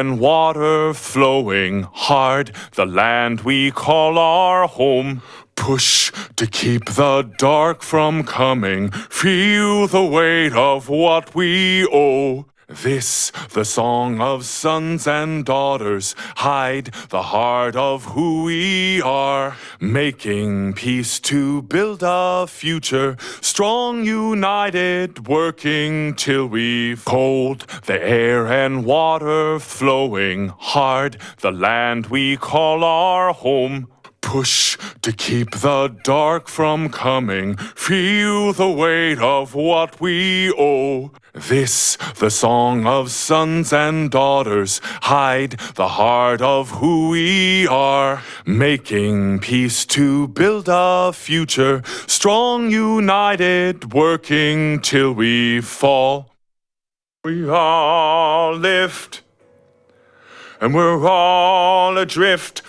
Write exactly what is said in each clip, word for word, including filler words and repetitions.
and water flowing hard, the land we call our home. Push to keep the dark from coming, feel the weight of what we owe. This, the song of sons and daughters, hide the heart of who we are. Making peace to build a future, strong, united, working till we've cold. The air and water flowing hard, the land we call our home. Push to keep the dark from coming, feel the weight of what we owe. This, the song of sons and daughters, hide the heart of who we are. Making peace to build a future, strong, united, working till we fall. We all lift, and we're all adrift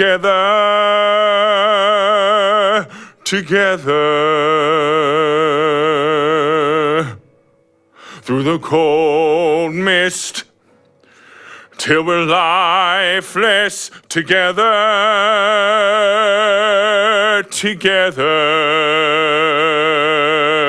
together, together, through the cold mist, till we're lifeless together, together.